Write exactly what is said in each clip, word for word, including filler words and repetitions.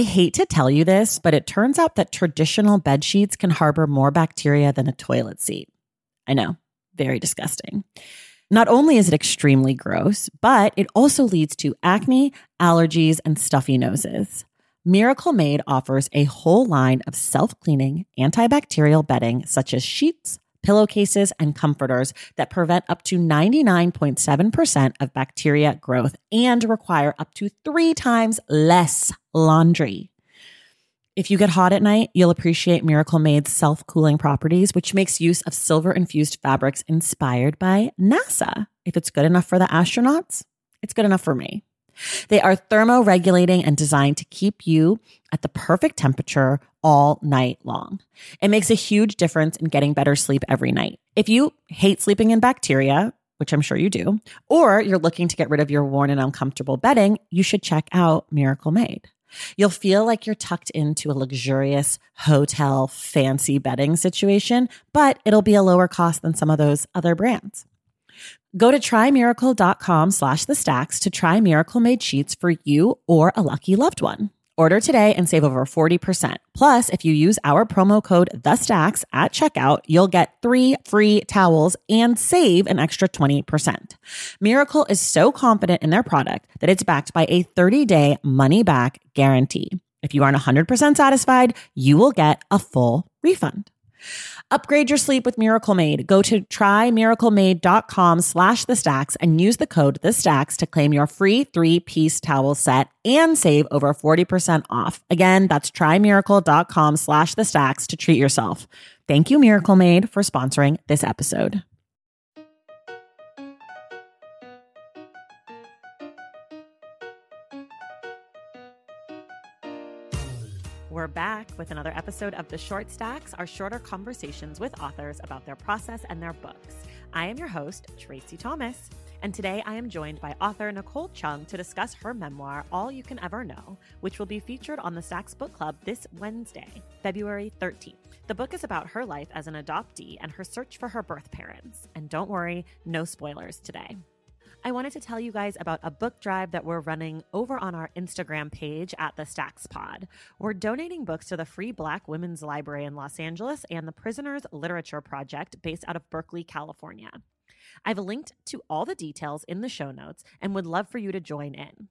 I hate to tell you this, but it turns out that traditional bed sheets can harbor more bacteria than a toilet seat. I know, very disgusting. Not only is it extremely gross, but it also leads to acne, allergies, and stuffy noses. Miracle Made offers a whole line of self-cleaning antibacterial bedding such as sheets, pillowcases, and comforters that prevent up to ninety-nine point seven percent of bacteria growth and require up to three times less laundry. If you get hot at night, you'll appreciate Miracle Made's self-cooling properties, which makes use of silver-infused fabrics inspired by NASA. If it's good enough for the astronauts, it's good enough for me. They are thermoregulating and designed to keep you at the perfect temperature all night long. It makes a huge difference in getting better sleep every night. If you hate sleeping in bacteria, which I'm sure you do, or you're looking to get rid of your worn and uncomfortable bedding, you should check out Miracle Made. You'll feel like you're tucked into a luxurious hotel fancy bedding situation, but it'll be a lower cost than some of those other brands. Go to trymiracle.com slash the stacks to try Miracle Made sheets for you or a lucky loved one. Order today and save over forty percent. Plus, if you use our promo code THESTACKS at checkout, you'll get three free towels and save an extra twenty percent. Miracle is so confident in their product that it's backed by a thirty-day money-back guarantee. If you aren't one hundred percent satisfied, you will get a full refund. Upgrade your sleep with Miracle Made. Go to trymiraclemade.com slash the stacks and use the code the stacks to claim your free three-piece towel set and save over forty percent off. Again, that's trymiracle.com slash the stacks to treat yourself. Thank you, Miracle Made, for sponsoring this episode. We're back with another episode of The Short Stacks, our shorter conversations with authors about their process and their books. I am your host, Tracy Thomas, and today I am joined by author Nicole Chung to discuss her memoir, All You Can Ever Know, which will be featured on the Stacks Book Club this Wednesday, February thirteenth. The book is about her life as an adoptee and her search for her birth parents. And don't worry, no spoilers today. I wanted to tell you guys about a book drive that we're running over on our Instagram page at the Stacks Pod. We're donating books to the Free Black Women's Library in Los Angeles and the Prisoners Literature Project based out of Berkeley, California. I've linked to all the details in the show notes and would love for you to join in.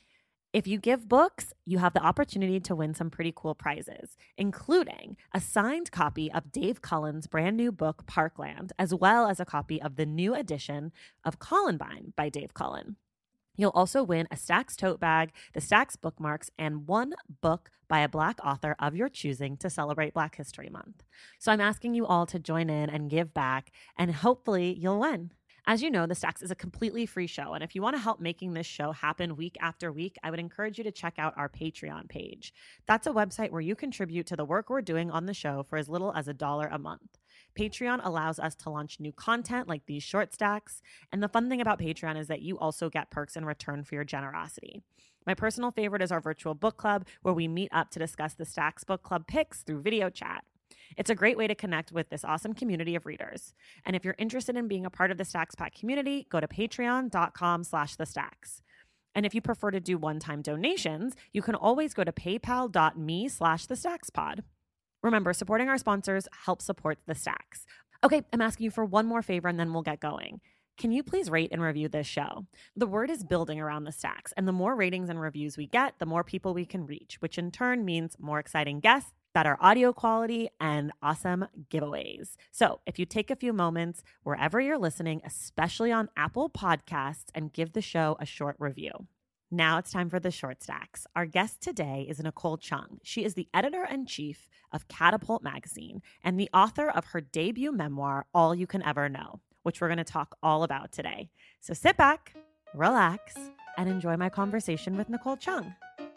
If you give books, you have the opportunity to win some pretty cool prizes, including a signed copy of Dave Cullen's brand new book, Parkland, as well as a copy of the new edition of Columbine by Dave Cullen. You'll also win a Stacks tote bag, the Stacks bookmarks, and one book by a Black author of your choosing to celebrate Black History Month. So I'm asking you all to join in and give back, and hopefully you'll win. As you know, The Stacks is a completely free show, and if you want to help making this show happen week after week, I would encourage you to check out our Patreon page. That's a website where you contribute to the work we're doing on the show for as little as a dollar a month. Patreon allows us to launch new content like these short stacks, and the fun thing about Patreon is that you also get perks in return for your generosity. My personal favorite is our virtual book club, where we meet up to discuss the Stacks Book Club picks through video chat. It's a great way to connect with this awesome community of readers. And if you're interested in being a part of the Stacks Pack community, go to patreon.com slash the stacks. And if you prefer to do one-time donations, you can always go to paypal.me slash the stacks pod. Remember, supporting our sponsors helps support the Stacks. Okay, I'm asking you for one more favor and then we'll get going. Can you please rate and review this show? The word is building around the Stacks, and the more ratings and reviews we get, the more people we can reach, which in turn means more exciting guests, better audio quality, and awesome giveaways. So if you take a few moments wherever you're listening, especially on Apple Podcasts, and give the show a short review. Now it's time for the Short Stacks. Our guest today is Nicole Chung. She is the editor-in-chief of Catapult Magazine and the author of her debut memoir, All You Can Ever Know, which we're going to talk all about today. So sit back, relax, and enjoy my conversation with Nicole Chung.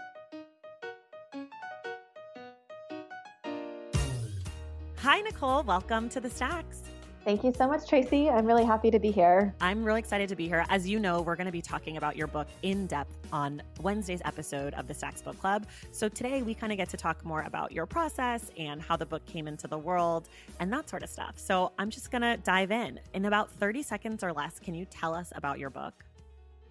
Hi, Nicole. Welcome to the Stacks. Thank you so much, Tracy. I'm really happy to be here. I'm really excited to be here. As you know, we're going to be talking about your book in depth on Wednesday's episode of the Stacks Book Club. So today we kind of get to talk more about your process and how the book came into the world and that sort of stuff. So I'm just going to dive in. In about thirty seconds or less, can you tell us about your book?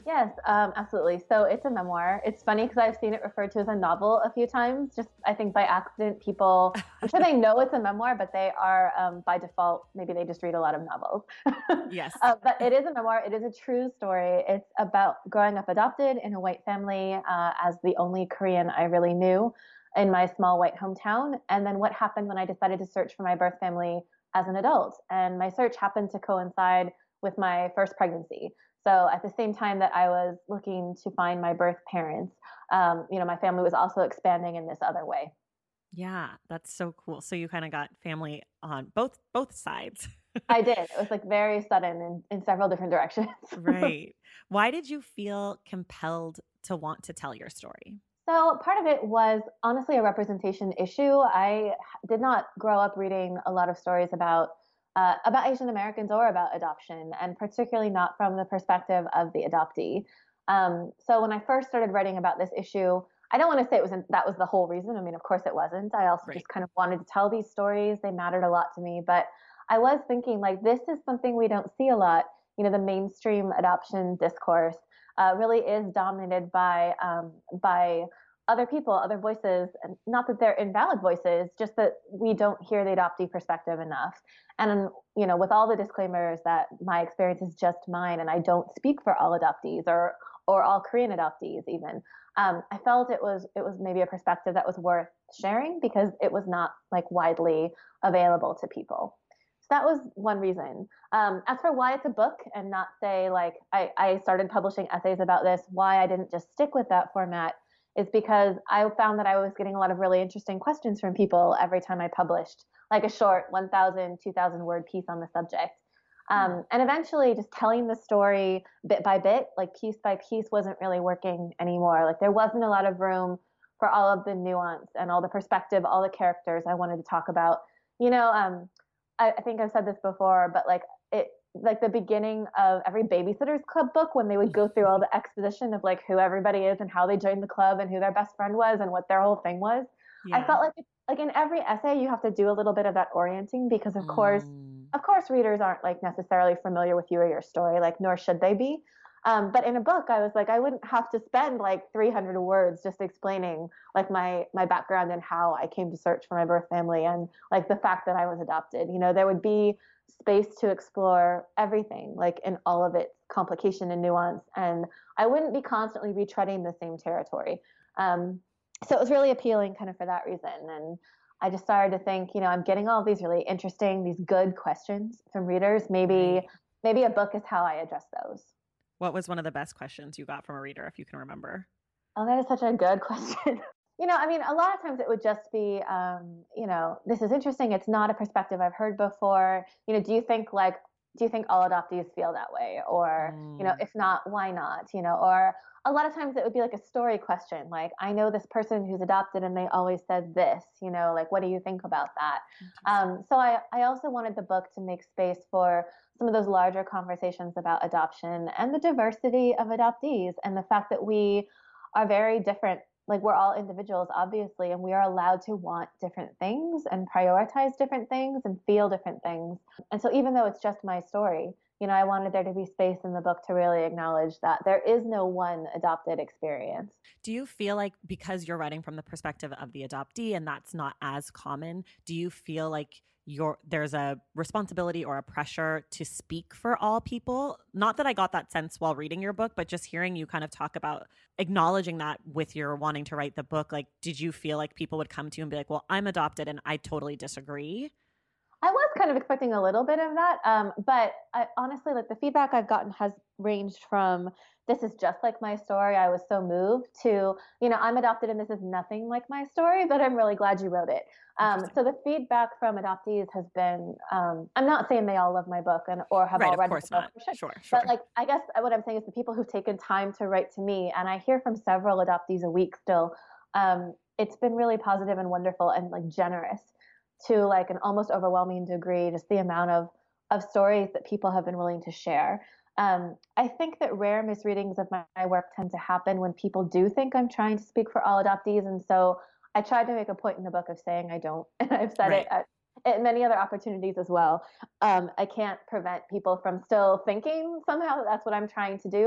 Yes, um, absolutely. So it's a memoir. It's funny because I've seen it referred to as a novel a few times. Just I think by accident, people I'm sure they know it's a memoir, but they are um, by default maybe they just read a lot of novels. Yes. uh, but it is a memoir. It is a true story. It's about growing up adopted in a white family uh, as the only Korean I really knew in my small white hometown, and then what happened when I decided to search for my birth family as an adult. And my search happened to coincide with my first pregnancy. So at the same time that I was looking to find my birth parents, um, you know, my family was also expanding in this other way. Yeah, that's so cool. So you kind of got family on both both sides. I did. It was like very sudden in, in several different directions. Right. Why did you feel compelled to want to tell your story? So part of it was honestly a representation issue. I did not grow up reading a lot of stories about uh, about Asian Americans or about adoption, and particularly not from the perspective of the adoptee. Um, so when I first started writing about this issue, I don't want to say it was that was the whole reason. I mean, of course it wasn't. I also Right. just kind of wanted to tell these stories. They mattered a lot to me, but I was thinking like this is something we don't see a lot. You know, the mainstream adoption discourse uh, really is dominated by um, by other people, other voices, and not that they're invalid voices, just that we don't hear the adoptee perspective enough. And, you know, with all the disclaimers that my experience is just mine and I don't speak for all adoptees or, or all Korean adoptees even, um, I felt it was, it was maybe a perspective that was worth sharing because it was not like widely available to people. So that was one reason. Um, as for why it's a book and not say like I, I started publishing essays about this, why I didn't just stick with that format is because I found that I was getting a lot of really interesting questions from people every time I published like a short one thousand, two thousand word piece on the subject. Hmm. Um, and eventually just telling the story bit by bit, like piece by piece, wasn't really working anymore. Like there wasn't a lot of room for all of the nuance and all the perspective, all the characters I wanted to talk about. You know, um, I, I think I've said this before, but like it, like the beginning of every Babysitter's Club book when they would go through all the exposition of like who everybody is and how they joined the club and who their best friend was and what their whole thing was. I Yeah. felt like like in every essay you have to do a little bit of that orienting because of course Mm. of course readers aren't like necessarily familiar with you or your story, like nor should they be. Um, but in a book, I was like, I wouldn't have to spend like three hundred words just explaining like my my background and how I came to search for my birth family and like the fact that I was adopted. You know, there would be space to explore everything, like in all of its complication and nuance, and I wouldn't be constantly retreading the same territory. Um, so it was really appealing, kind of for that reason. And I just started to think, you know, I'm getting all these really interesting, these good questions from readers. Maybe Right. maybe a book is how I address those. What was one of the best questions you got from a reader, if you can remember? Oh, that is such a good question. You know, I mean, a lot of times it would just be, um, you know, this is interesting. It's not a perspective I've heard before. You know, do you think like, do you think all adoptees feel that way? Or, you know, Mm. if not, why not? You know, or a lot of times it would be like a story question. Like, I know this person who's adopted and they always said this, you know, like, what do you think about that? Interesting. Um, so I, I also wanted the book to make space for some of those larger conversations about adoption and the diversity of adoptees and the fact that we are very different. Like we're all individuals obviously, and we are allowed to want different things and prioritize different things and feel different things. And so even though it's just my story, you know, I wanted there to be space in the book to really acknowledge that there is no one adopted experience. Do you feel like because you're writing from the perspective of the adoptee and that's not as common, do you feel like you're, there's a responsibility or a pressure to speak for all people? Not that I got that sense while reading your book, but just hearing you kind of talk about acknowledging that with your wanting to write the book, like, did you feel like people would come to you and be like, well, I'm adopted and I totally disagree? I was kind of expecting a little bit of that, um, but I, honestly, like the feedback I've gotten has ranged from "this is just like my story. I was so moved" to you know "I'm adopted and this is nothing like my story, but I'm really glad you wrote it." Um, Interesting. so the feedback from adoptees has been. Um, I'm not saying they all love my book and or have Right. all Of read my course book, not. for sure. Sure. But Sure. like I guess what I'm saying is the people who've taken time to write to me, and I hear from several adoptees a week still. Um, it's been really positive and wonderful and like generous to like an almost overwhelming degree, just the amount of of stories that people have been willing to share. Um, I think that rare misreadings of my, my work tend to happen when people do think I'm trying to speak for all adoptees, and so I tried to make a point in the book of saying I don't, and I've said it Right. at, at many other opportunities as well. Um, I can't prevent people from still thinking somehow that that's what I'm trying to do.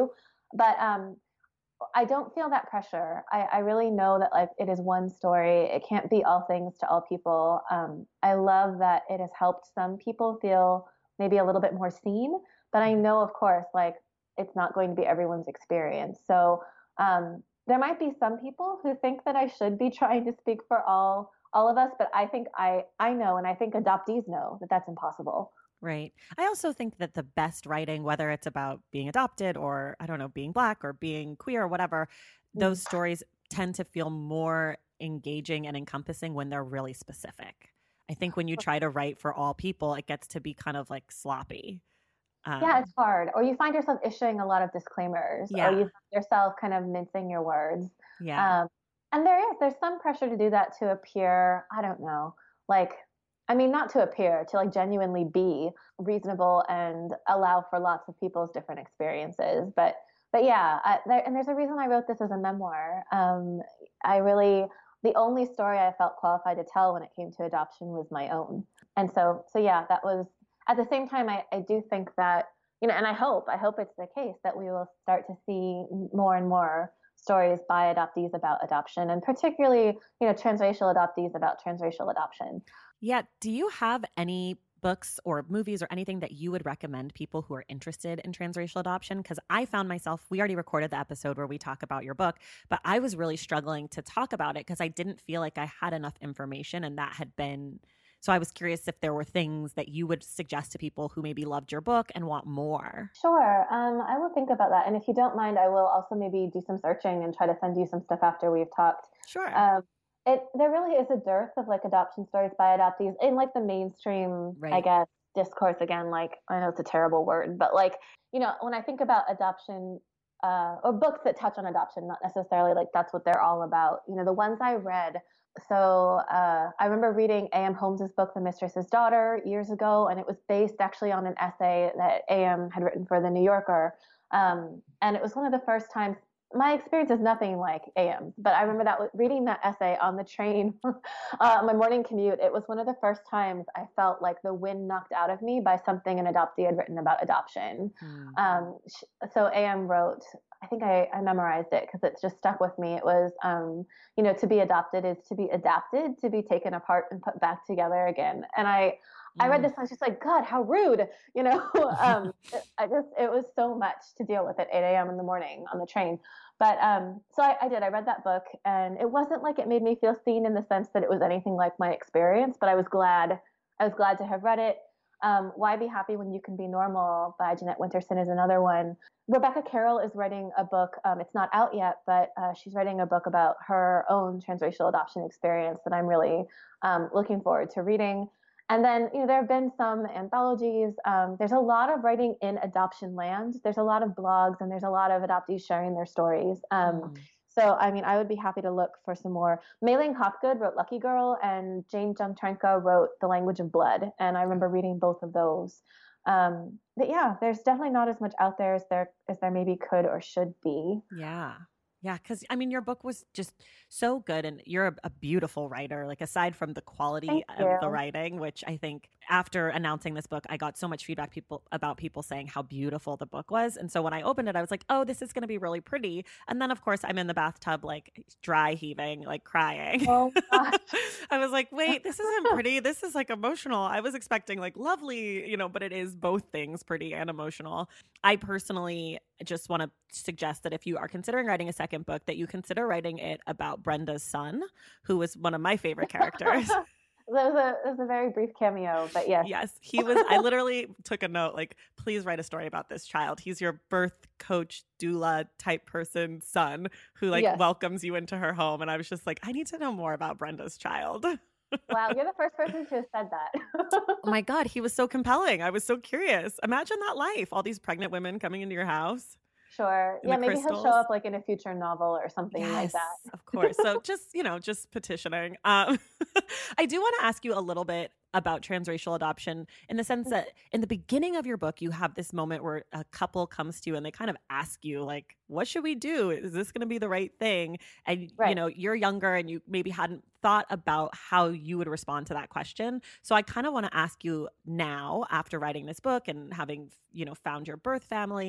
But um, I don't feel that pressure. I, I really know that like it is one story. It can't be all things to all people. Um, I love that it has helped some people feel maybe a little bit more seen, but I know, of course, like it's not going to be everyone's experience. So um, there might be some people who think that I should be trying to speak for all all of us, but I think I I know, and I think adoptees know that that's impossible. Right. I also think that the best writing, whether it's about being adopted or, I don't know, being Black or being queer or whatever, those Mm. stories tend to feel more engaging and encompassing when they're really specific. I think when you try to write for all people, it gets to be kind of like sloppy. Yeah, Um, it's hard. Or you find yourself issuing a lot of disclaimers, or you yeah. find yourself kind of mincing your words. Yeah. Um, and there is, there's some pressure to do that to appear, I don't know, like, I mean, not to appear, to like genuinely be reasonable and allow for lots of people's different experiences. But, but yeah, I, there, and there's a reason I wrote this as a memoir. Um, I really, the only story I felt qualified to tell when it came to adoption was my own. And so, so yeah, that was at the same time, I, I do think that, you know, and I hope, I hope it's the case that we will start to see more and more stories by adoptees about adoption, and particularly, you know, transracial adoptees about transracial adoption. Yeah. Do you have any books or movies or anything that you would recommend people who are interested in transracial adoption? Because I found myself, we already recorded the episode where we talk about your book, but I was really struggling to talk about it because I didn't feel like I had enough information, and that had been. So I was curious if there were things that you would suggest to people who maybe loved your book and want more. Sure. Um, I will think about that. And if you don't mind, I will also maybe do some searching and try to send you some stuff after we've talked. Sure. Um, it there really is a dearth of like adoption stories by adoptees in like the mainstream, I Right. guess, discourse. Again, like I know it's a terrible word, but like, you know, when I think about adoption, uh, or books that touch on adoption, not necessarily like that's what they're all about. You know, the ones I read. So uh, I remember reading A M. Holmes's book, The Mistress's Daughter, years ago, and it was based actually on an essay that A M had written for The New Yorker. Um, and it was one of the first times. My experience is nothing like A M's, but I remember that reading that essay on the train, uh, my morning commute. It was one of the first times I felt like the wind knocked out of me by something an adoptee had written about adoption. Hmm. Um, so A M wrote, I think I, I memorized it because it's just stuck with me. It was, um, you know, to be adopted is to be adapted, to be taken apart and put back together again. And I, I read this and I was just like, God, how rude, you know. um, I just, it was so much to deal with at eight a m in the morning on the train. But um, so I, I did. I read that book, and it wasn't like it made me feel seen in the sense that it was anything like my experience. But I was glad. I was glad to have read it. Um, Why Be Happy When You Can Be Normal by Jeanette Winterson is another one. Rebecca Carroll is writing a book. Um, it's not out yet, but uh, she's writing a book about her own transracial adoption experience that I'm really um, looking forward to reading. And then, you know, there have been some anthologies. Um, there's a lot of writing in adoption land. There's a lot of blogs, and there's a lot of adoptees sharing their stories. Um, Hmm. so, I mean, I would be happy to look for some more. Mei-Ling Hopgood wrote Lucky Girl, and Jane Jumtrenka wrote The Language of Blood. And I remember reading both of those. Um, but yeah, there's definitely not as much out there as there as there maybe could or should be. Yeah. Yeah, because I mean, your book was just so good, and you're a, a beautiful writer. Like, aside from the quality Thank of the you. writing, which I think after announcing this book, I got so much feedback people about people saying how beautiful the book was. And so when I opened it, I was like, oh, this is going to be really pretty. And then, of course, I'm in the bathtub, like dry heaving, like crying. Oh gosh. I was like, wait, this isn't pretty. This is like emotional. I was expecting like lovely, you know, but it is both things, pretty and emotional. I personally just want to suggest that if you are considering writing a second book, that you consider writing it about Brenda's son, who was one of my favorite characters. That was a it was a very brief cameo, but yes. Yes, he was. I literally took a note, like, please write a story about this child. He's your birth coach, doula type person son who like Yes. welcomes you into her home. And I was just like, I need to know more about Brenda's child. Wow, you're the first person to have said that. Oh my God, he was so compelling. I was so curious. Imagine that life, all these pregnant women coming into your house. Sure. In Yeah, the maybe he'll crystals. show up like in a future novel or something like Yes, that. of course. So just, you know, just petitioning. Um, I do want to ask you a little bit about transracial adoption in the sense that in the beginning of your book, you have this moment where a couple comes to you and they kind of ask you, like, what should we do? Is this going to be the right thing? And, you Right. know, you're younger and you maybe hadn't thought about how you would respond to that question. So I kind of want to ask you now, after writing this book and having, you know, found your birth family,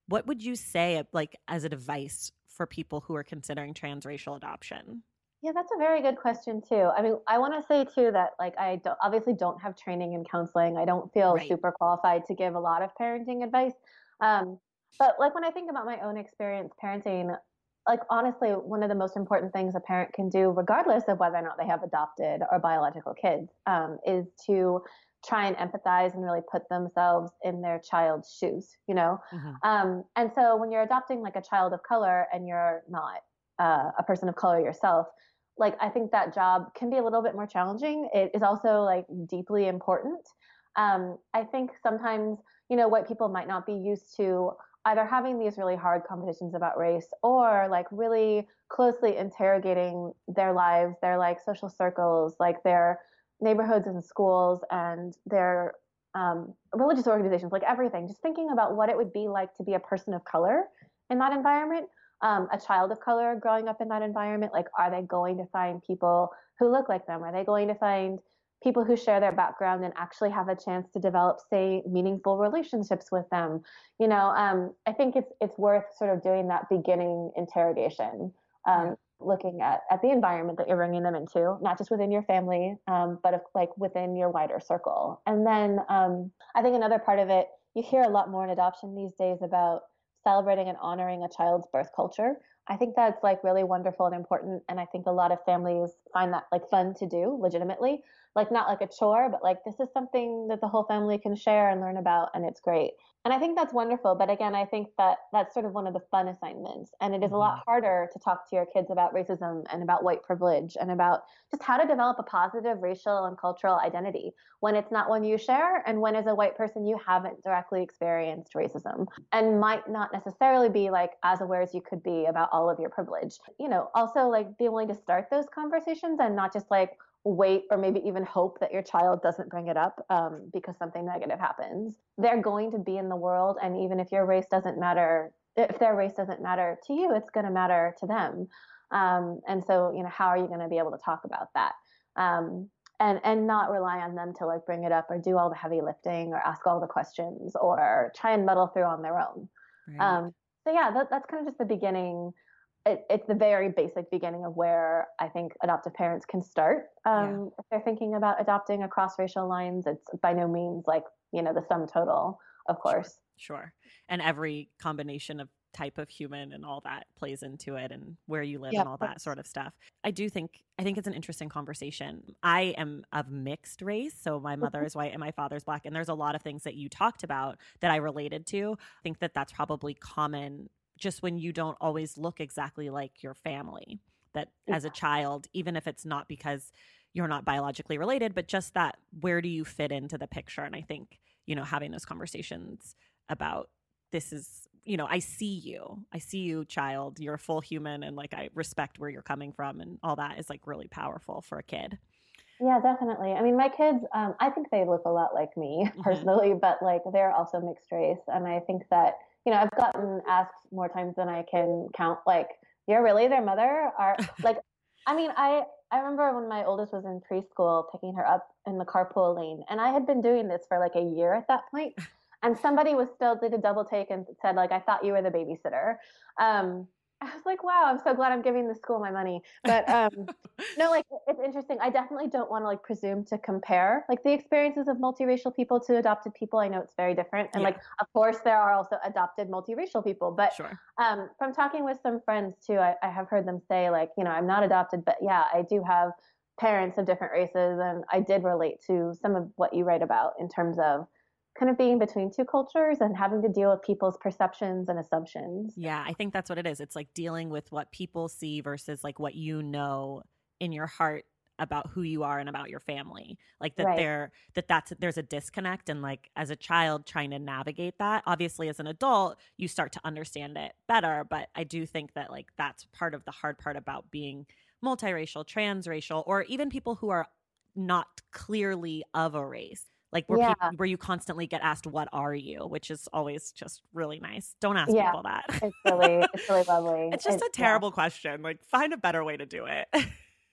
What would you say, like, as advice for people who are considering transracial adoption? Yeah, that's a very good question too. I mean, I want to say too that like I don't, obviously don't have training in counseling. I don't feel Right. super qualified to give a lot of parenting advice. Um, but like when I think about my own experience parenting, like honestly, one of the most important things a parent can do, regardless of whether or not they have adopted or biological kids, um, is to try and empathize and really put themselves in their child's shoes. You know, Hmm. um, and so when you're adopting like a child of color and you're not uh, a person of color yourself, like I think that job can be a little bit more challenging. It is also like deeply important. Um, I think sometimes, you know, white people might not be used to either having these really hard conversations about race or like really closely interrogating their lives, their like social circles, like their neighborhoods and schools and their um, religious organizations, like everything, just thinking about what it would be like to be a person of color in that environment, um, a child of color growing up in that environment. Like, are they going to find people who look like them? Are they going to find people who share their background and actually have a chance to develop, say, meaningful relationships with them? You know, um, I think it's it's worth sort of doing that beginning interrogation, Yeah. um, looking at at the environment that you're bringing them into, not just within your family, um, but if, like within your wider circle. And then um, I think another part of it, you hear a lot more in adoption these days about celebrating and honoring a child's birth culture. I think that's like really wonderful and important. And I think a lot of families find that like fun to do legitimately, like not like a chore, but like this is something that the whole family can share and learn about. And it's great. And I think that's wonderful. But again, I think that that's sort of one of the fun assignments. And it is a lot Hmm. harder to talk to your kids about racism and about white privilege and about just how to develop a positive racial and cultural identity when it's not one you share and when as a white person you haven't directly experienced racism and might not necessarily be like as aware as you could be about all of your privilege. You know, also like be willing to start those conversations and not just like wait or maybe even hope that your child doesn't bring it up um, because something negative happens. They're going to be in the world, and even if your race doesn't matter, if their race doesn't matter to you, it's going to matter to them. Um, and so, you know, how are you going to be able to talk about that? Um, and and not rely on them to like bring it up or do all the heavy lifting or ask all the questions or try and muddle through on their own. Right. Um, so yeah, that, that's kind of just the beginning. It, it's the very basic beginning of where I think adoptive parents can start Yeah. um, if they're thinking about adopting across racial lines. It's by no means like, you know, the sum total, of Sure. course. Sure. And every combination of type of human and all that plays into it, and where you live Yeah, and of all that course. sort of stuff. I do think I think it's an interesting conversation. I am of mixed race, so my mother is white and my father's black, and there's a lot of things that you talked about that I related to. I think that that's probably common just when you don't always look exactly like your family. That as a child, even if it's not because you're not biologically related, but just that, where do you fit into the picture? And I think, you know, having those conversations about, this is, you know, I see you. I see you, child. You're a full human, and like I respect where you're coming from, and all that is like really powerful for a kid. Yeah, definitely. I mean, my kids, um, I think they look a lot like me Hmm. personally, but like they're also mixed race. And I think that, you know, I've gotten asked more times than I can count, like, you're really their mother? Are like, I mean, I, I remember when my oldest was in preschool picking her up in the carpool lane, and I had been doing this for like a year at that point, and somebody was still did a double take and said like, I thought you were the babysitter. Um, I was like, wow, I'm so glad I'm giving the school my money. But um, no, like it's interesting. I definitely don't want to like presume to compare like the experiences of multiracial people to adopted people. I know it's very different. And Yeah, like of course there are also adopted multiracial people. But sure. um from talking with some friends too, I, I have heard them say like, you know, I'm not adopted, but yeah, I do have parents of different races and I did relate to some of what you write about in terms of kind of being between two cultures and having to deal with people's perceptions and assumptions. Yeah, I think that's what it is. It's like dealing with what people see versus like what you know in your heart about who you are and about your family. Like that Right. there that that's there's a disconnect, and like as a child trying to navigate that. Obviously as an adult, you start to understand it better, but I do think that like that's part of the hard part about being multiracial, transracial, or even people who are not clearly of a race, like where Yeah. people where you constantly get asked what are you, which is always just really nice. Don't ask Yeah. people that. It's really it's really lovely. It's just It, a yeah. terrible question. Like, find a better way to do it.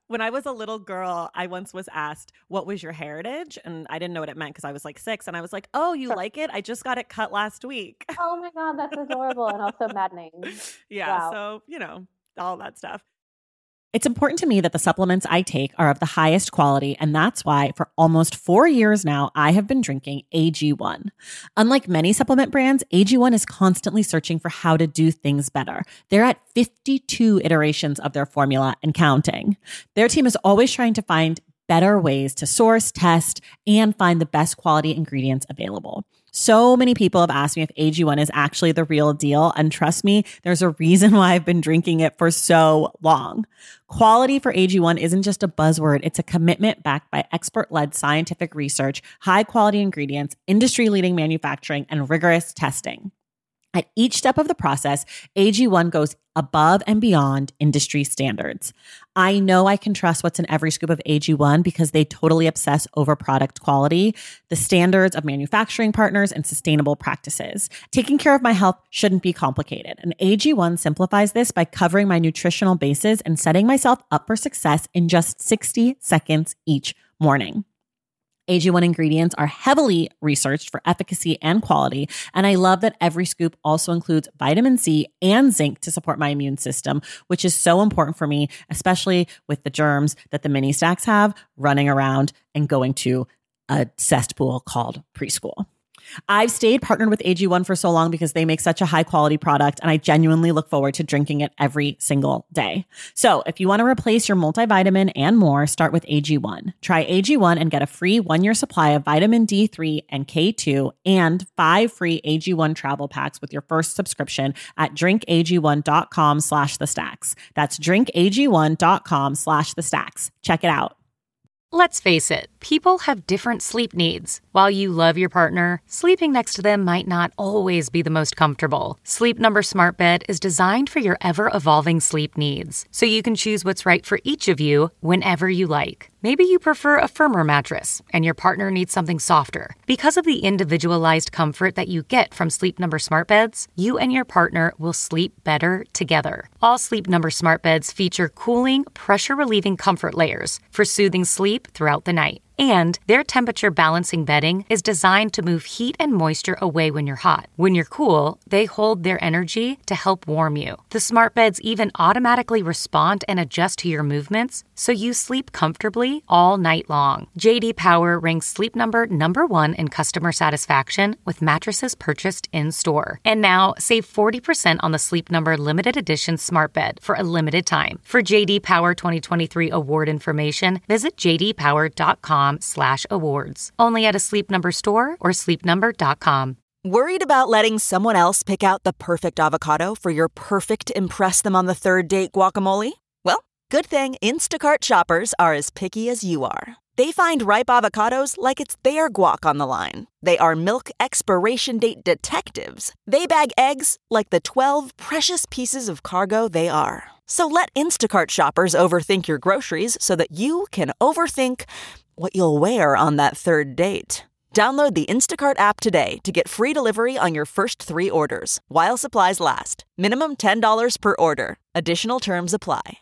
When I was a little girl, I once was asked, what was your heritage? And I didn't know what it meant because I was like six. And I was like, oh, you like it? I just got it cut last week. Oh my God, that's adorable and also maddening. Yeah. Wow. So, you know, all that stuff. It's important to me that the supplements I take are of the highest quality, and that's why for almost four years now, I have been drinking A G one. Unlike many supplement brands, A G one is constantly searching for how to do things better. They're at fifty-two iterations of their formula and counting. Their team is always trying to find better ways to source, test, and find the best quality ingredients available. So many people have asked me if A G one is actually the real deal. And trust me, there's a reason why I've been drinking it for so long. Quality for A G one isn't just a buzzword. It's a commitment backed by expert-led scientific research, high-quality ingredients, industry-leading manufacturing, and rigorous testing. At each step of the process, A G one goes above and beyond industry standards. I know I can trust what's in every scoop of A G one because they totally obsess over product quality, the standards of manufacturing partners, and sustainable practices. Taking care of my health shouldn't be complicated, and A G one simplifies this by covering my nutritional bases and setting myself up for success in just sixty seconds each morning. A G one ingredients are heavily researched for efficacy and quality, and I love that every scoop also includes vitamin C and zinc to support my immune system, which is so important for me, especially with the germs that the mini stacks have running around and going to a cesspool called preschool. I've stayed partnered with A G one for so long because they make such a high quality product, and I genuinely look forward to drinking it every single day. So if you want to replace your multivitamin and more, start with A G one. Try A G one and get a free one-year supply of vitamin D three and K two and five free A G one travel packs with your first subscription at drinkag1.com slash the stacks. That's drinkag1.com slash the stacks. Check it out. Let's face it, people have different sleep needs. While you love your partner, sleeping next to them might not always be the most comfortable. Sleep Number Smart Bed is designed for your ever-evolving sleep needs, so you can choose what's right for each of you whenever you like. Maybe you prefer a firmer mattress and your partner needs something softer. Because of the individualized comfort that you get from Sleep Number Smart Beds, you and your partner will sleep better together. All Sleep Number Smart Beds feature cooling, pressure-relieving comfort layers for soothing sleep throughout the night. And their temperature balancing bedding is designed to move heat and moisture away when you're hot. When you're cool, they hold their energy to help warm you. The smart beds even automatically respond and adjust to your movements, so you sleep comfortably all night long. J D Power ranks Sleep Number number one in customer satisfaction with mattresses purchased in-store. And now, save forty percent on the Sleep Number limited edition smart bed for a limited time. For J D Power twenty twenty-three award information, visit j d power dot com slash awards. Only at a Sleep Number store or sleep number dot com. Worried about letting someone else pick out the perfect avocado for your perfect impress them on the third date guacamole? Well, good thing Instacart shoppers are as picky as you are. They find ripe avocados like it's their guac on the line. They are milk expiration date detectives. They bag eggs like the twelve precious pieces of cargo they are. So let Instacart shoppers overthink your groceries so that you can overthink what you'll wear on that third date. Download the Instacart app today to get free delivery on your first three orders, while supplies last. Minimum ten dollars per order. Additional terms apply.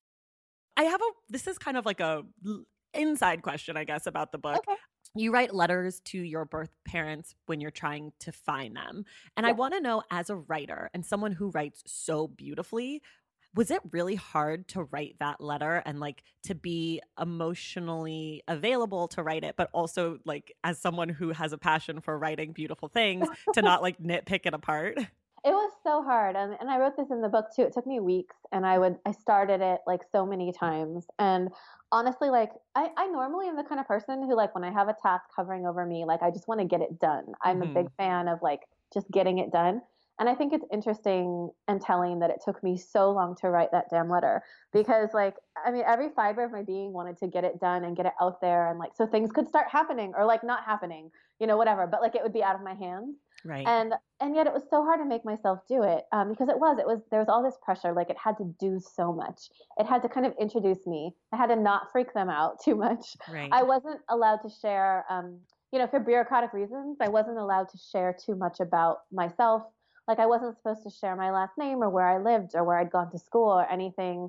I have a, this is kind of like a inside question, I guess, about the book. Okay. You write letters to your birth parents when you're trying to find them. And Yeah. I want to know, as a writer and someone who writes so beautifully, was it really hard to write that letter and like to be emotionally available to write it, but also like as someone who has a passion for writing beautiful things to not like nitpick it apart? It was so hard. And, and I wrote this in the book too. It took me weeks and I would, I started it like so many times. And honestly, like I, I normally am the kind of person who like, when I have a task hovering over me, like I just want to get it done. I'm Mhm. a big fan of like just getting it done. And I think it's interesting and telling that it took me so long to write that damn letter because like, I mean, every fiber of my being wanted to get it done and get it out there. And like, so things could start happening or like not happening, you know, whatever, but like it would be out of my hands. Right. And, and yet it was so hard to make myself do it um, because it was, it was, there was all this pressure. Like it had to do so much. It had to kind of introduce me. I had to not freak them out too much. Right. I wasn't allowed to share, um, you know, for bureaucratic reasons, I wasn't allowed to share too much about myself. Like I wasn't supposed to share my last name or where I lived or where I'd gone to school or anything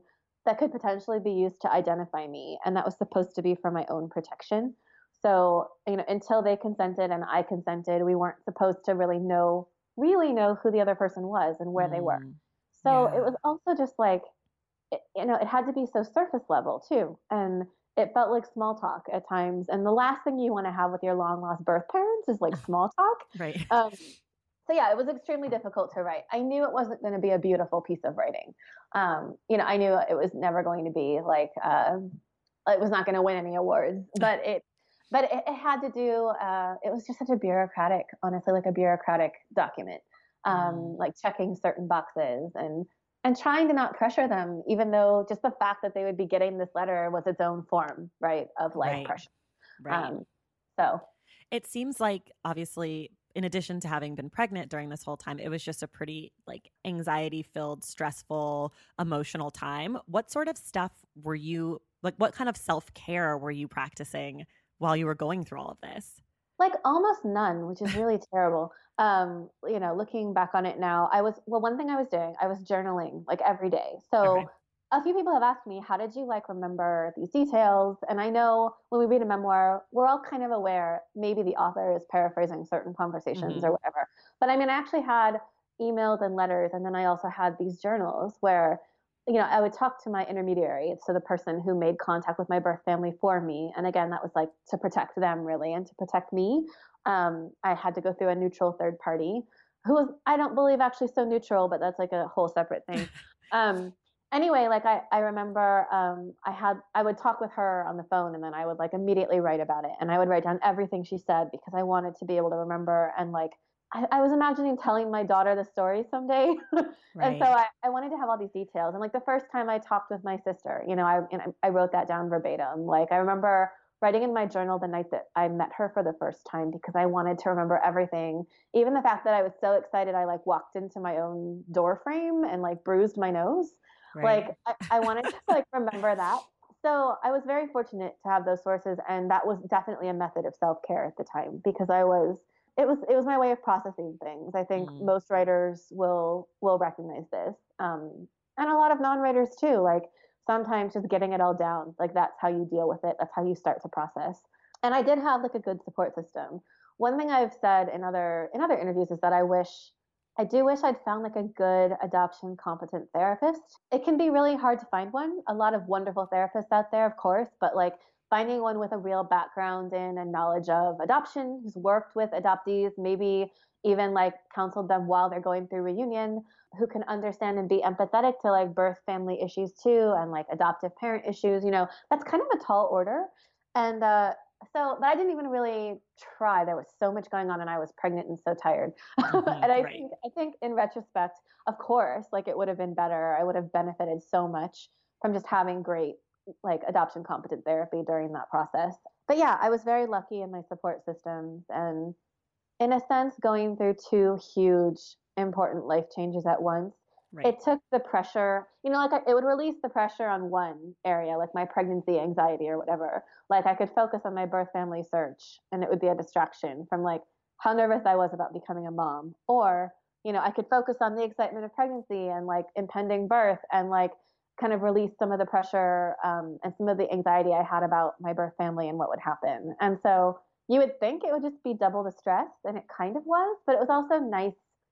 that could potentially be used to identify me. And that was supposed to be for my own protection. So, you know, until they consented and I consented, we weren't supposed to really know, really know who the other person was and where they were. Mm, So yeah. it was also just like, it, you know, it had to be so surface level too. And it felt like small talk at times. And the last thing you want to have with your long lost birth parents is like small talk. Right. Um, so yeah, it was extremely difficult to write. I knew it wasn't going to be a beautiful piece of writing. Um, you know, I knew it was never going to be like, uh, it was not going to win any awards, but it, but it, it had to do, uh, it was just such a bureaucratic, honestly, like a bureaucratic document, um, Mm. like checking certain boxes and, and trying to not pressure them, even though just the fact that they would be getting this letter was its own form, right, of like Right. pressure. Right. Um, so It seems like, obviously, in addition to having been pregnant during this whole time, it was just a pretty like anxiety filled, stressful, emotional time. What sort of stuff were you like, what kind of self-care were you practicing while you were going through all of this? like almost none, which is really terrible. Um, you know, looking back on it now, I was, well, one thing I was doing, I was journaling like every day. Okay. So a few people have asked me, how did you like remember these details? And I know when we read a memoir, we're all kind of aware maybe the author is paraphrasing certain conversations Hmm. or whatever. But I mean, I actually had emails and letters, and then I also had these journals where, you know, I would talk to my intermediary, so the person who made contact with my birth family for me. And again, that was like to protect them really and to protect me. Um, I had to go through a neutral third party who was, I don't believe actually so neutral, but that's like a whole separate thing. Um, anyway, like I, I remember um, I had, I would talk with her on the phone and then I would like immediately write about it. And I would write down everything she said because I wanted to be able to remember and like, I, I was imagining telling my daughter the story someday. And so Right. I, I wanted to have all these details. And like the first time I talked with my sister, you know, I, and I wrote that down verbatim. Like I remember writing in my journal the night that I met her for the first time because I wanted to remember everything. Even the fact that I was so excited, I like walked into my own door frame and like bruised my nose. Right. Like I, I wanted to like remember that. So I was very fortunate to have those sources. And that was definitely a method of self-care at the time because I was it was it was my way of processing things. I think Mm. most writers will will recognize this, um, and a lot of non-writers too. Like sometimes just getting it all down, like that's how you deal with it. That's how you start to process. And I did have like a good support system. One thing I've said in other in other interviews is that I wish I do wish I'd found like a good adoption competent therapist. It can be really hard to find one. A lot of wonderful therapists out there, of course, but like finding one with a real background in and knowledge of adoption, who's worked with adoptees, maybe even like counseled them while they're going through reunion, who can understand and be empathetic to like birth family issues too, and like adoptive parent issues, you know, that's kind of a tall order. And uh, so, but I didn't even really try. There was so much going on and I was pregnant and so tired. Hmm. And I Right. think, I think in retrospect, of course, like it would have been better. I would have benefited so much from just having great like adoption competent therapy during that process. But yeah, I was very lucky in my support systems and in a sense going through two huge important life changes at once. Right. It took the pressure, you know, like I, it would release the pressure on one area, like my pregnancy anxiety or whatever. Like I could focus on my birth family search and it would be a distraction from like how nervous I was about becoming a mom. Or, you know, I could focus on the excitement of pregnancy and like impending birth and like kind of release some of the pressure um, and some of the anxiety I had about my birth family and what would happen. And so you would think it would just be double the stress, and it kind of was, but it was also nice.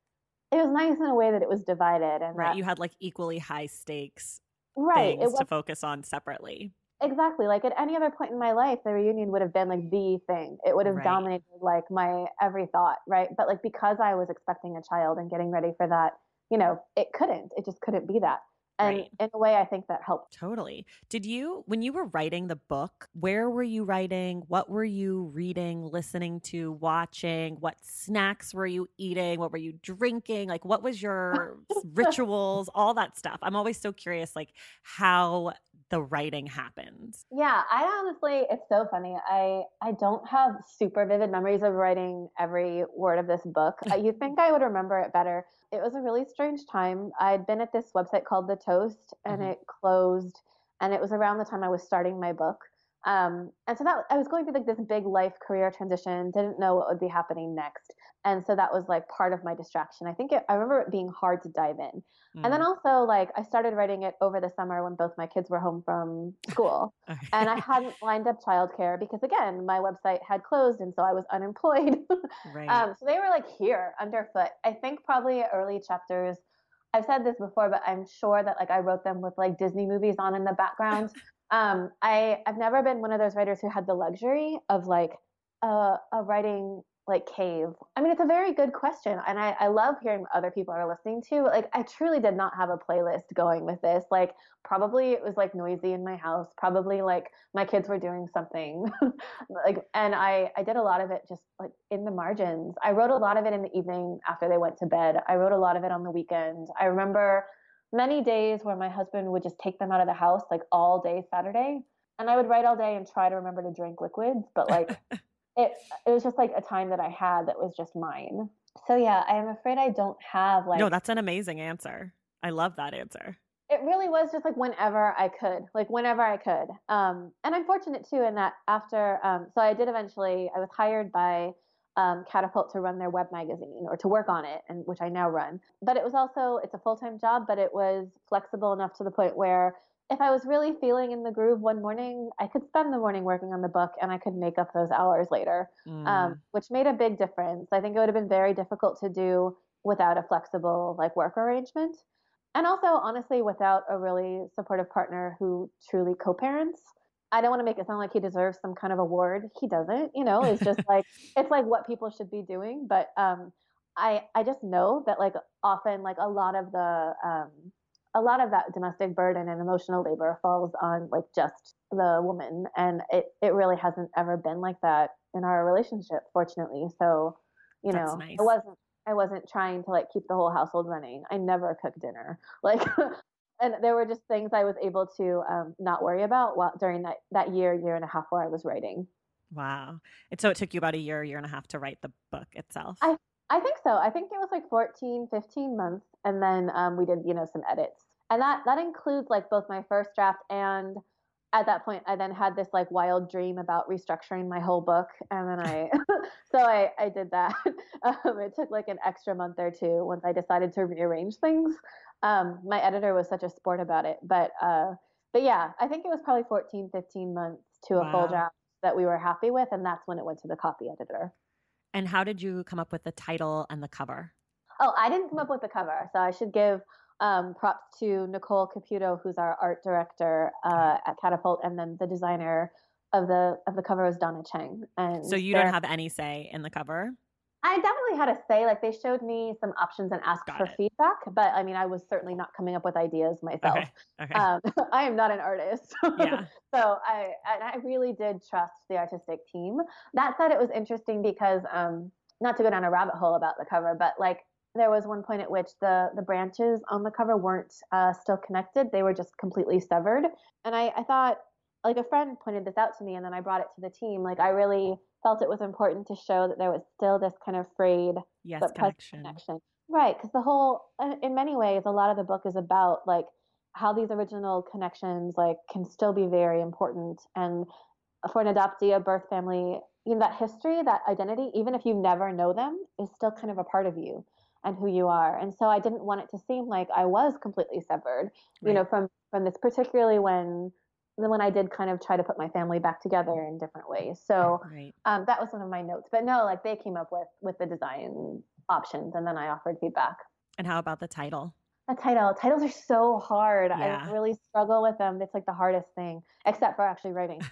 It was nice in a way that it was divided and Right. that You had like equally high stakes right. It things was to focus on separately. exactly like at any other point in my life, the reunion would have been like the thing. It would have Right. dominated like my every thought, right? But like because I was expecting a child and getting ready for that, you know, it couldn't. It just couldn't be that. And Right. in a way, I think that helped. Totally. Did you, when you were writing the book, where were you writing? What were you reading, listening to, watching? What snacks were you eating? What were you drinking? Like, what was your rituals? All that stuff. I'm always so curious, like, how the writing happens. Yeah, I honestly, it's so funny. I I don't have super vivid memories of writing every word of this book. Uh, You'd think I would remember it better. It was a really strange time. I'd been at this website called The Toast, and Mhm. it closed, and it was around the time I was starting my book. Um, and so that I was going through like this big life career transition, didn't know what would be happening next. And so that was like part of my distraction. I think it, I remember it being hard to dive in. And then Mm. also like I started writing it over the summer when both my kids were home from school. And I Okay. hadn't lined up childcare because again, my website had closed and so I was unemployed. Right. um, so they were like here underfoot. I think probably early chapters. I've said this before, but I'm sure that like I wrote them with like Disney movies on in the background. Um, I I've never been one of those writers who had the luxury of like uh, a writing like cave. I mean, it's a very good question, and I I love hearing what other people are listening to. Like, I truly did not have a playlist going with this. Like, probably it was like noisy in my house. Probably like my kids were doing something, like, and I I did a lot of it just like in the margins. I wrote a lot of it in the evening after they went to bed. I wrote a lot of it on the weekend. I remember many days where my husband would just take them out of the house like all day Saturday. And I would write all day and try to remember to drink liquids, but like it it was just like a time that I had that was just mine. So yeah, I am afraid I don't have No, like that's an amazing answer. I love that answer. it really was just like whenever I could, like whenever I could. Um, and I'm fortunate too in that after, um, so I did eventually, I was hired by um, Catapult to run their web magazine or to work on it, and which I now run. But it was also, it's a full time job, but it was flexible enough to the point where if I was really feeling in the groove one morning, I could spend the morning working on the book and I could make up those hours later, um, Mm, which made a big difference. I think it would have been very difficult to do without a flexible like work arrangement. And also, honestly, without a really supportive partner who truly co-parents. I don't want to make it sound like he deserves some kind of award. He doesn't, you know, it's just like it's like what people should be doing. But um I I just know that like often like a lot of the um a lot of that domestic burden and emotional labor falls on like just the woman. And it, it really hasn't ever been like that in our relationship, fortunately. So, you that's know, I nice. wasn't I wasn't trying to like keep the whole household running. I never cooked dinner. Like and there were just things I was able to um, not worry about while during that, that year, year and a half where I was writing. Wow. And so it took you about a year, year and a half to write the book itself. I I think so. I think it was like fourteen, fifteen months. And then um, we did, you know, some edits. And that that includes like both my first draft and at that point I then had this like wild dream about restructuring my whole book. And then I so I, I did that. Um, it took like an extra month or two once I decided to rearrange things. Um, my editor was such a sport about it. But uh, but yeah, I think it was probably fourteen, fifteen months to a full Wow. draft that we were happy with. And that's when it went to the copy editor. And how did you come up with the title and the cover? Oh, I didn't come up with the cover, so I should give um, props to Nicole Caputo, who's our art director Okay. uh, at Catapult, and then the designer of the of the cover is Donna Cheng. So And you don't there, have any say in the cover? I definitely had a say. Like they showed me some options and asked Got for it. feedback, but I mean, I was certainly not coming up with ideas myself. Okay. Okay. Um, I am not an artist, Yeah. so I and I really did trust the artistic team. That said, it was interesting because um, not to go down a rabbit hole about the cover, but like there was one point at which the the branches on the cover weren't uh, still connected; they were just completely severed. And I, I thought, like a friend pointed this out to me, and then I brought it to the team. Like I really felt it was important to show that there was still this kind of frayed Yes, but present connection. connection. Right, because the whole, in many ways, a lot of the book is about like how these original connections like can still be very important. And for an adoptee, a birth family, you know, that history, that identity, even if you never know them, is still kind of a part of you and who you are. And so I didn't want it to seem like I was completely severed, you Right. know, from from this, particularly when when I did kind of try to put my family back together in different ways. So Right. um, that was one of my notes. But no, like they came up with with the design options, and then I offered feedback. And how about the title? A title. Titles are so hard. I Yeah. really struggle with them. It's like the hardest thing, except for actually writing.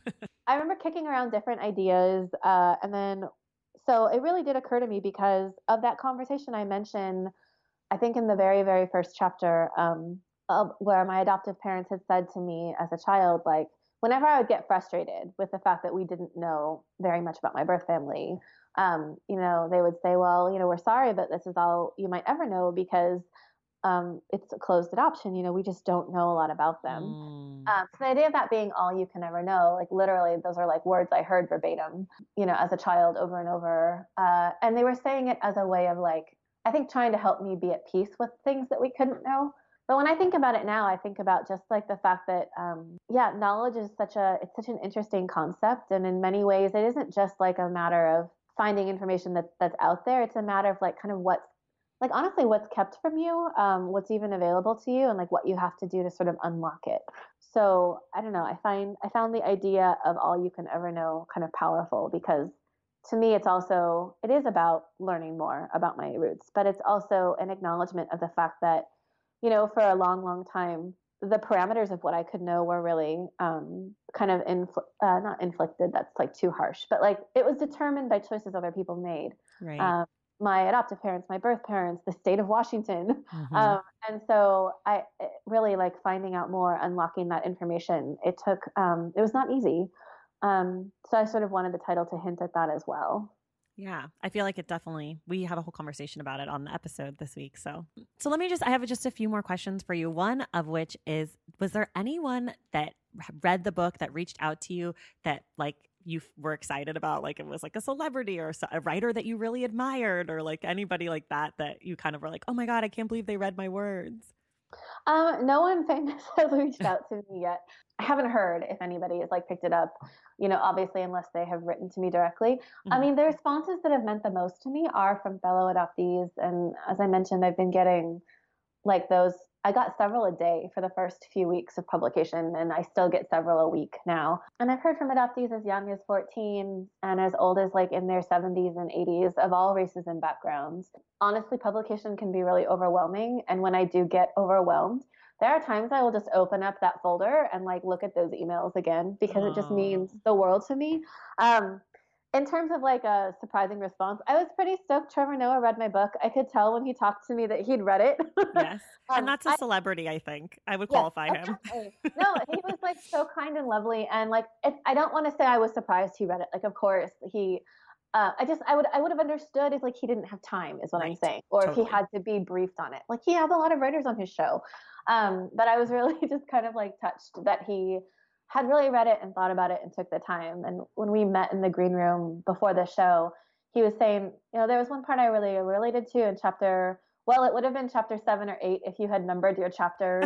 I remember kicking around different ideas, uh, and then so it really did occur to me because of that conversation I mentioned. I think in the very, very first chapter, um, of, where my adoptive parents had said to me as a child, like whenever I would get frustrated with the fact that we didn't know very much about my birth family, um, you know, they would say, "Well, you know, we're sorry, but this is all you might ever know because um, it's a closed adoption. You know, we just don't know a lot about them." Mm, Um, so the idea of that being all you can ever know, like literally, those are like words I heard verbatim, you know, as a child over and over. Uh, and they were saying it as a way of like, I think trying to help me be at peace with things that we couldn't know, But when I think about it now, I think about just like the fact that, um, yeah, knowledge is such a, it's such an interesting concept. And in many ways, it isn't just like a matter of finding information that, that's out there. It's a matter of like kind of what's, like honestly, what's kept from you, um, what's even available to you, and like what you have to do to sort of unlock it. So I don't know. I find I found the idea of all you can ever know kind of powerful because to me, it's also it is about learning more about my roots, but it's also an acknowledgement of the fact that, you know, for a long, long time, the parameters of what I could know were really um, kind of infl- uh, not inflicted. That's like too harsh, but like it was determined by choices other people made. Right. Um, my adoptive parents, my birth parents, the state of Washington. Mm-hmm. Um, and so I really like finding out more, unlocking that information. It took, um, it was not easy. Um, so I sort of wanted the title to hint at that as well. Yeah, I feel like it definitely, we have a whole conversation about it on the episode this week. So, so let me just, I have just a few more questions for you. One of which is, was there anyone that read the book that reached out to you that like you were excited about? Like it was like a celebrity or a writer that you really admired or like anybody like that, that you kind of were like, oh my God, I can't believe they read my words. Um, no one famous has reached out to me yet. I haven't heard if anybody has like picked it up, you know, obviously unless they have written to me directly. Mm-hmm. I mean, the responses that have meant the most to me are from fellow adoptees. And as I mentioned, I've been getting like those, I got several a day for the first few weeks of publication, and I still get several a week now. And I've heard from adoptees as young as fourteen and as old as like in their seventies and eighties of all races and backgrounds. Honestly, publication can be really overwhelming. And when I do get overwhelmed, there are times I will just open up that folder and like look at those emails again because Aww. It just means the world to me. Um, in terms of like a surprising response, I was pretty stoked Trevor Noah read my book. I could tell when he talked to me that he'd read it. Yes. um, and that's a celebrity, I, I think. I would qualify yes, him. No, he was like so kind and lovely. And like, it, I don't want to say I was surprised he read it. Like, of course, he, uh, I just, I would, I would have understood if like he didn't have time is what right. I'm saying. Or totally. If he had to be briefed on it. Like he has a lot of writers on his show. Um, but I was really just kind of like touched that he had really read it and thought about it and took the time. And when we met in the green room before the show, he was saying, you know, there was one part I really related to in chapter, well, it would have been chapter seven or eight if you had numbered your chapters.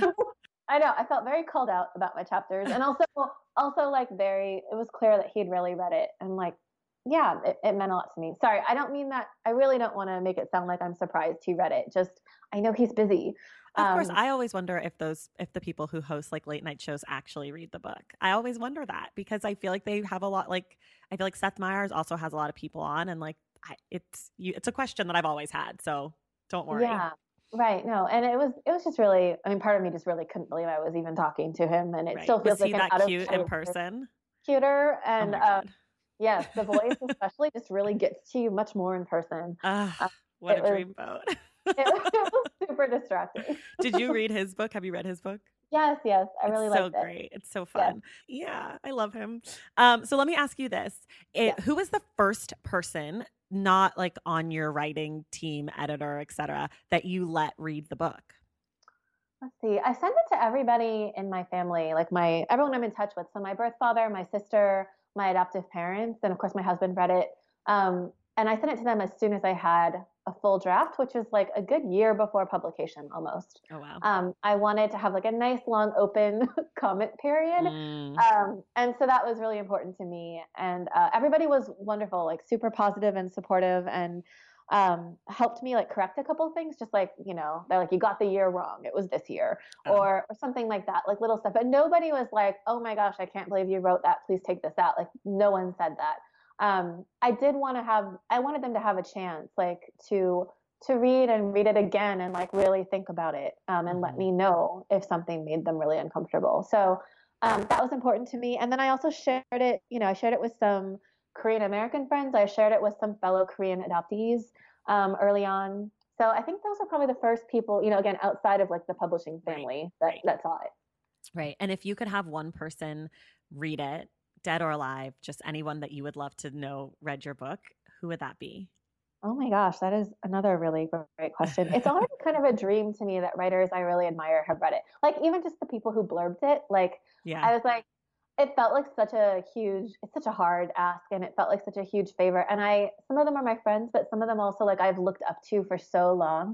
I know, I felt very called out about my chapters. And also, also like very, it was clear that he'd really read it. And like, yeah, it, it meant a lot to me. Sorry, I don't mean that, I really don't want to make it sound like I'm surprised he read it. Just, I know he's busy. Of um, course, I always wonder if those, if the people who host like late night shows actually read the book. I always wonder that because I feel like they have a lot, like, I feel like Seth Meyers also has a lot of people on and like, I, it's, you, it's a question that I've always had. So don't worry. Yeah, right. No. And it was, it was just really, I mean, part of me just really couldn't believe I was even talking to him and it right. still feels was like he an that out cute of in person. Cuter. And, oh um, yes, the voice especially just really gets to you much more in person. Uh, uh, what a was, dream boat. it, it was super distracting. Did you read his book? Have you read his book? Yes, yes. I really it's so liked it. Great. It's so fun. Yes. Yeah, I love him. Um, so let me ask you this. It, yes. Who was the first person, not like on your writing team, editor, et cetera, that you let read the book? Let's see. I sent it to everybody in my family, like my everyone I'm in touch with. So my birth father, my sister, my adoptive parents, and of course my husband read it. Um, and I sent it to them as soon as I had a full draft, which was like a good year before publication almost. Oh, wow. Um, I wanted to have like a nice long open comment period. Mm. Um, and so that was really important to me. And uh, everybody was wonderful, like super positive and supportive and um, helped me like correct a couple of things. Just like, you know, they're like, you got the year wrong. It was this year oh. or, or something like that, like little stuff. But nobody was like, oh my gosh, I can't believe you wrote that. Please take this out. Like no one said that. Um, I did want to have, I wanted them to have a chance, like to, to read and read it again and like really think about it, um, and mm-hmm. let me know if something made them really uncomfortable. So, um, that was important to me. And then I also shared it, you know, I shared it with some Korean American friends. I shared it with some fellow Korean adoptees, um, early on. So I think those are probably the first people, you know, again, outside of like the publishing family right. that, right. that saw it. Right. And if you could have one person read it, dead or alive, just anyone that you would love to know read your book, who would that be? Oh my gosh, that is another really great question. It's already kind of a dream to me that writers I really admire have read it. Like even just the people who blurbed it, like yeah. I was like, it felt like such a huge, it's such a hard ask and it felt like such a huge favor. And I, some of them are my friends, but some of them also like I've looked up to for so long.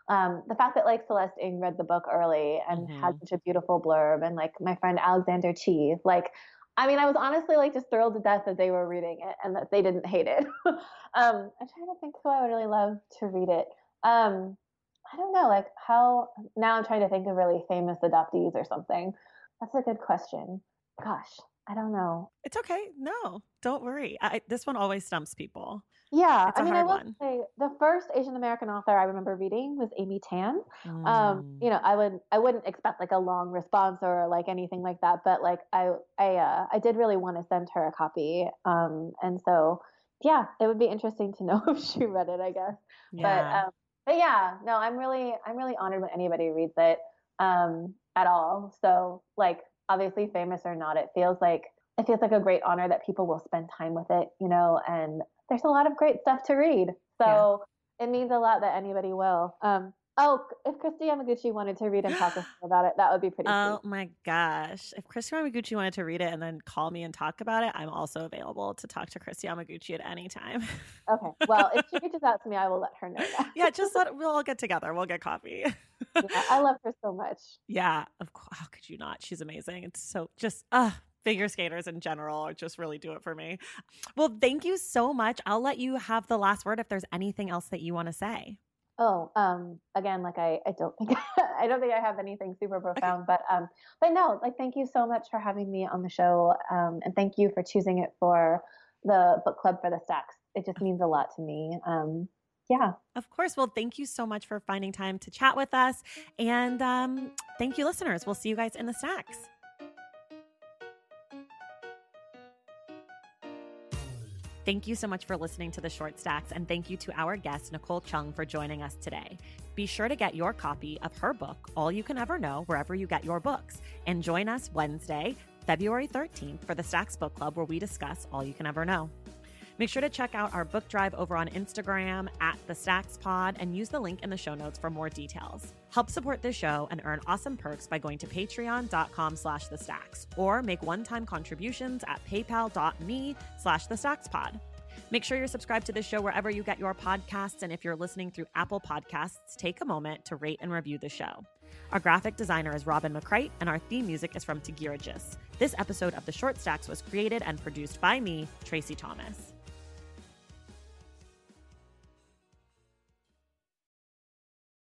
um, the fact that like Celeste Ng read the book early and Mhm. had such a beautiful blurb, and like my friend Alexander Cheese, like, I mean, I was honestly like just thrilled to death that they were reading it and that they didn't hate it. um, I'm trying to think who I would really love to read it. Um, I don't know, like how, now I'm trying to think of really famous adoptees or something. That's a good question. Gosh, I don't know. It's okay. No, don't worry. I, this one always stumps people. Yeah, It's I a mean, I hard will one. say the first Asian American author I remember reading was Amy Tan. Um, Mm. you know, I would I wouldn't expect like a long response or like anything like that, but like I I uh, I did really want to send her a copy. Um, and so yeah, it would be interesting to know if she read it, I guess. But Yeah. um, but yeah, no, I'm really I'm really honored when anybody reads it um, at all. So like obviously famous or not, it feels like it feels like a great honor that people will spend time with it, you know, and there's a lot of great stuff to read. So yeah. It means a lot that anybody will. Um, oh, if Christy Yamaguchi wanted to read and talk with me about it, that would be pretty Oh sweet. my gosh. If Chris Yamaguchi wanted to read it and then call me and talk about it, I'm also available to talk to Chris Yamaguchi at any time. Okay. Well, if she reaches out to me, I will let her know that. Yeah, just let we'll all get together. We'll get coffee. Yeah, I love her so much. Yeah, of course. How could you not? She's amazing. It's so just uh figure skaters in general just really do it for me. Well, thank you so much. I'll let you have the last word if there's anything else that you want to say. Oh, um, again, like I, I don't think I don't think I have anything super profound, but um, but no, like thank you so much for having me on the show, um, and thank you for choosing it for the book club for the Stacks. It just means a lot to me. Um, yeah. Of course. Well, thank you so much for finding time to chat with us, and um, thank you, listeners. We'll see you guys in the Stacks. Thank you so much for listening to The Short Stacks, and thank you to our guest, Nicole Chung, for joining us today. Be sure to get your copy of her book, All You Can Ever Know, wherever you get your books, and join us Wednesday, February thirteenth, for the Stacks Book Club, where we discuss All You Can Ever Know. Make sure to check out our book drive over on Instagram at The Stacks Pod and use the link in the show notes for more details. Help support this show and earn awesome perks by going to patreon.com slash the stacks or make one-time contributions at paypal.me slash the stacks pod. Make sure you're subscribed to this show wherever you get your podcasts, and if you're listening through Apple Podcasts, take a moment to rate and review the show. Our graphic designer is Robin McCrite, and our theme music is from Tagiragis. This episode of The Short Stacks was created and produced by me, Tracy Thomas.